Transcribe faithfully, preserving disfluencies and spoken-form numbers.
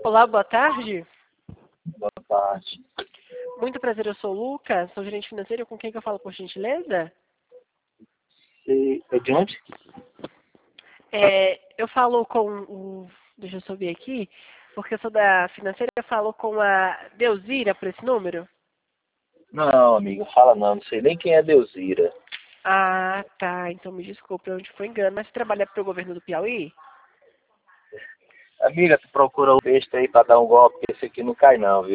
Olá, boa tarde. Boa tarde. Muito prazer, eu sou o Lucas, sou gerente financeiro. Com quem que eu falo, por gentileza? E é de onde? É, eu falo com o... Deixa eu subir aqui, porque eu sou da financeira. Eu falo com a Deuzira por esse número. Não, amiga, fala não. Não sei nem quem é Deuzira. Ah, tá. Então me desculpe onde foi engano. Mas você trabalha para o governo do Piauí? Amiga, tu procura o besta aí pra dar um golpe, que esse aqui não cai não, viu?